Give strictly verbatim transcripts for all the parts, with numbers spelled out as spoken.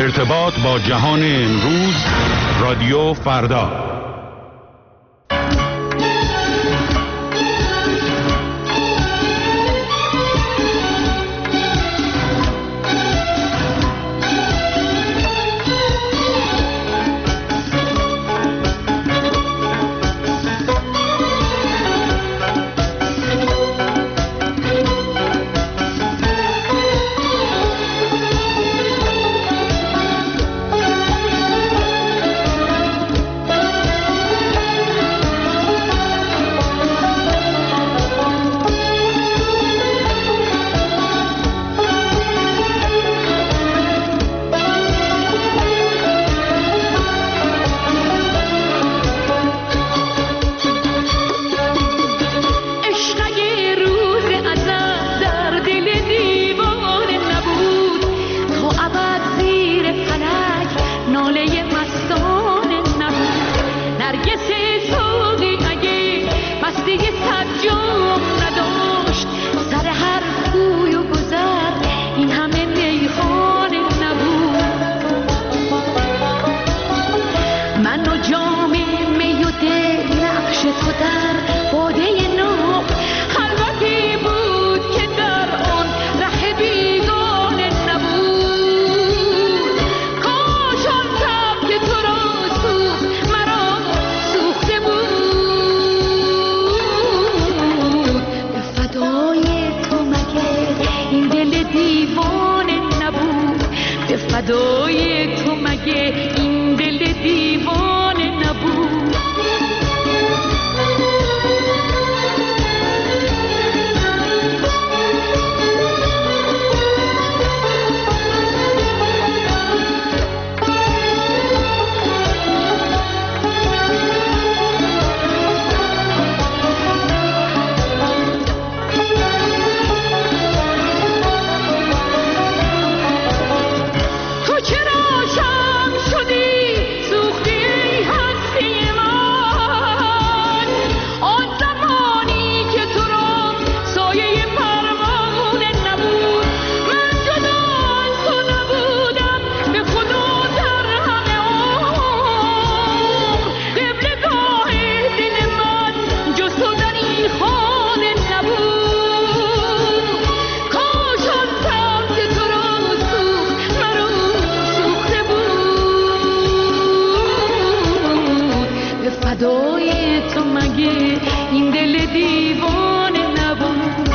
ارتباط با جهان امروز، رادیو فردا. فدای تو مگه این دل دیوانه نبود؟ فدای تو مگه این دل دیوانه نبود؟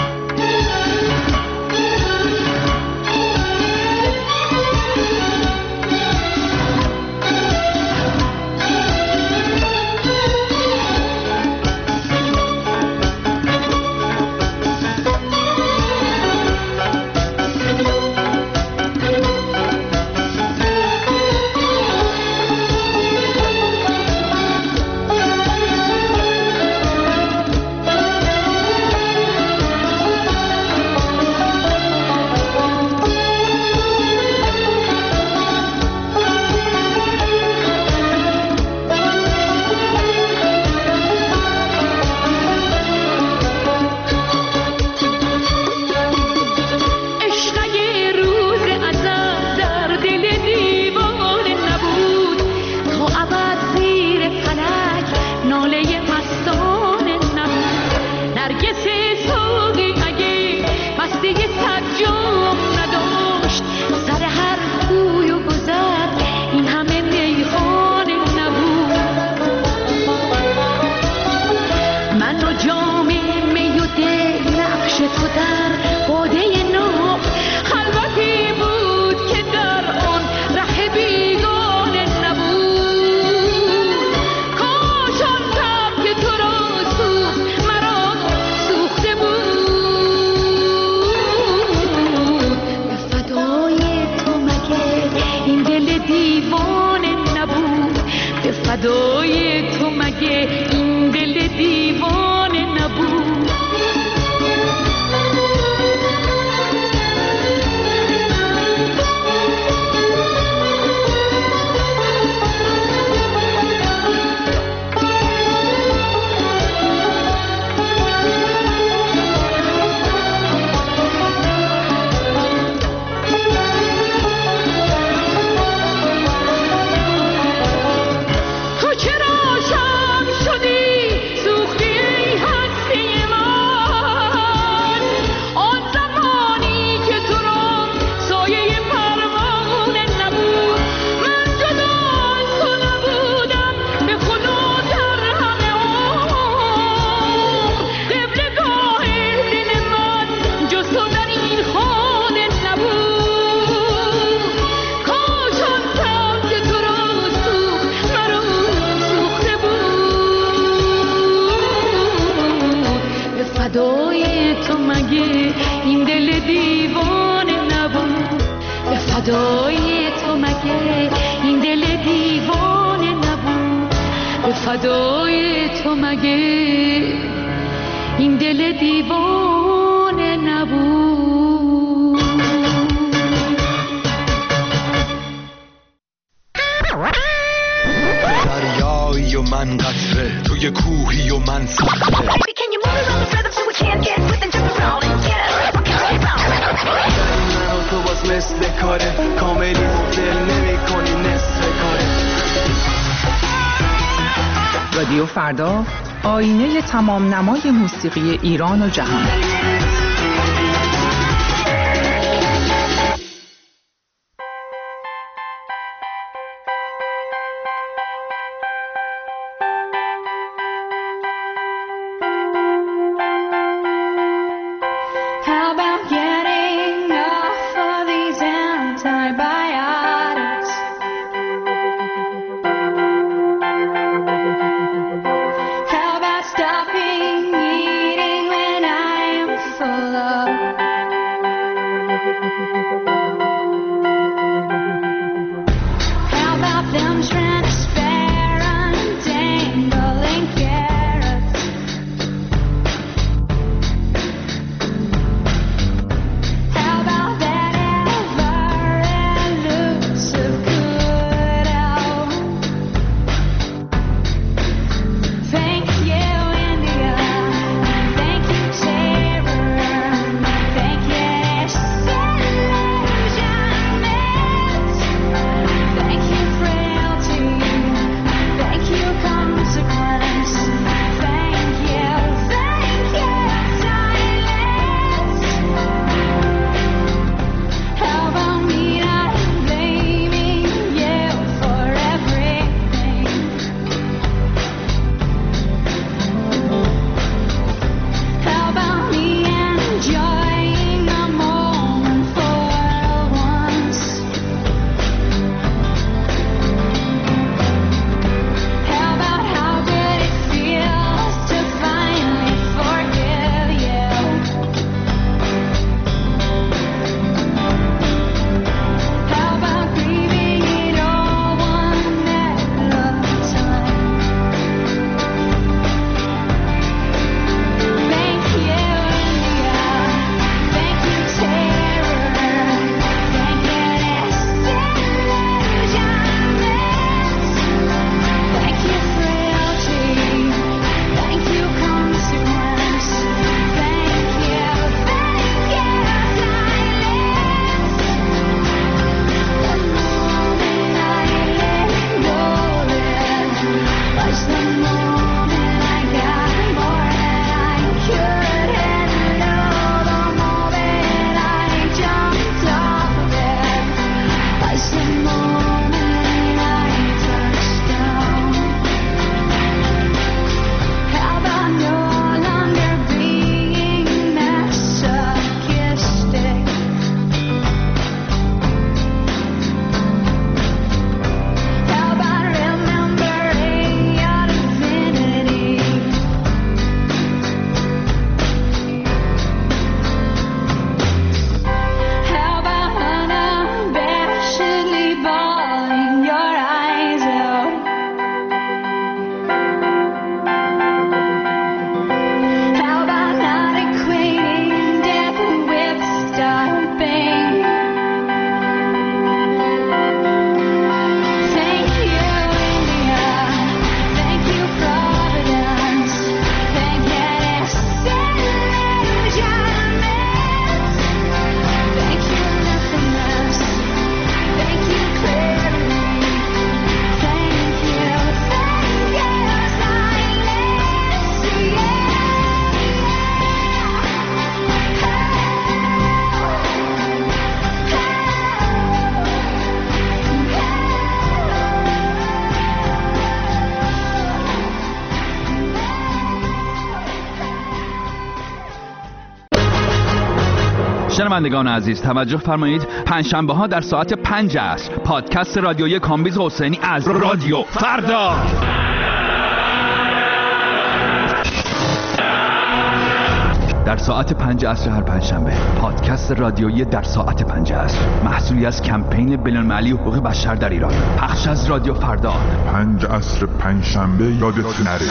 فدای تو مگه این دل دیوانه نبود؟ فدای تو مگه این دل دیوانه نبود؟ به فدای تو مگه این دل دیوانه نبود؟ دریایی و من قطره، توی کوهی و من صخره. من و تو باز مثل کاره، کاملی و دل نمی کنی نصف کاره. رادیو فردا، آینه تمام نمای موسیقی ایران و جهان. شنوندگان عزیز توجه فرمایید، پنجشنبه ها در ساعت پنج عصر پادکست رادیویی کامبیز حسینی از رادیو فردا در ساعت پنج عصر هر پنجشنبه. پادکست رادیویی در ساعت پنج عصر، محصولی از کمپین بین‌المللی حقوق بشر در ایران. پخش از رادیو فردا. پنج عصر پنجشنبه یادت نره.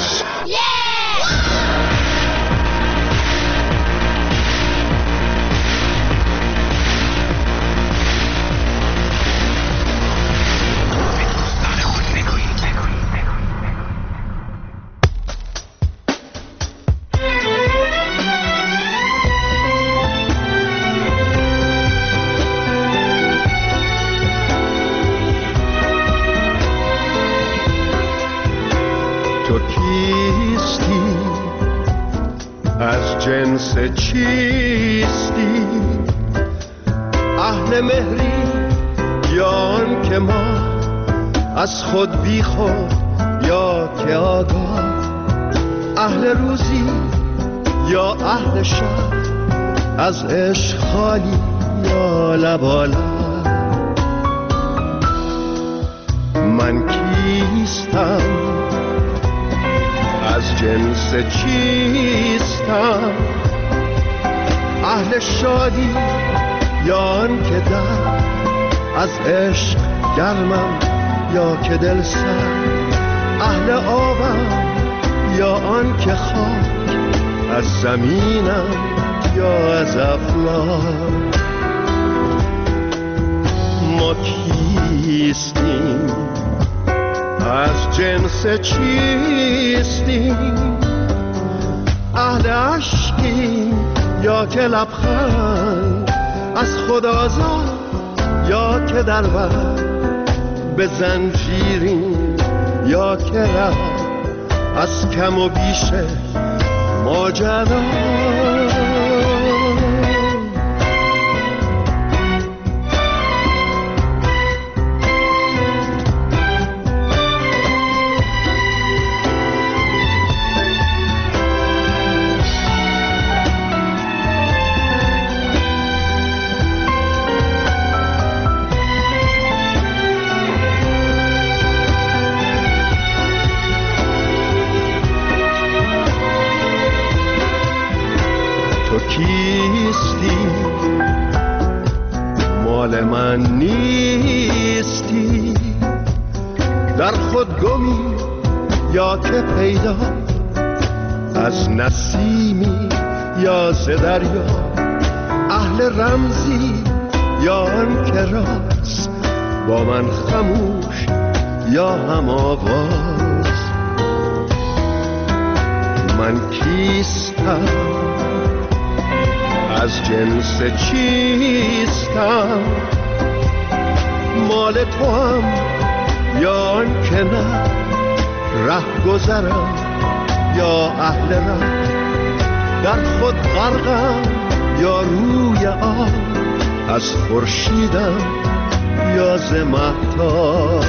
جنس چیستی؟ اهل مهری یا آن که ما از خود بی خود یا که آگاه؟ اهل روزی یا اهل شب؟ از عشق خالی یا لبالا؟ من کیستم؟ از جنس چیستم؟ اهل شادی یا آن که در از عشق گرمم یا که دل سر؟ اهل آبم یا آن که خاک از زمینم یا از افلاک؟ ما کیستیم؟ از جنس چیستیم؟ اهل عشقیم یا که لبخند از خود آزاد یا که در بر به زنجیریم یا که رفت از کم و بیش ماجرا؟ کیستی؟ مال من نیستی؟ در خود گمی یا که پیدا؟ از نسیمی یا ز دریا؟ اهل رمزی یا آن که راست با من خموش یا هم آواز؟ من کیستم؟ از جنس چیستم؟ مال تو هم یا آن که نه؟ ره گذرم یا اهل ره؟ در خود غرقم یا روی آب؟ از خورشیدم یا ز مهتاب؟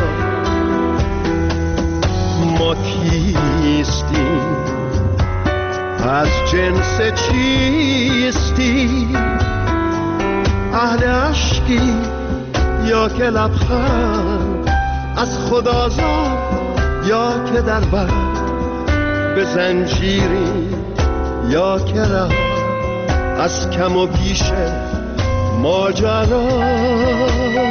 ما کیستیم؟ از جنس چیستی؟ اهل عشقی یا که لبخند از خود آزاد یا که در بر به زنجیری یا که ره از کم و بیش ماجرا؟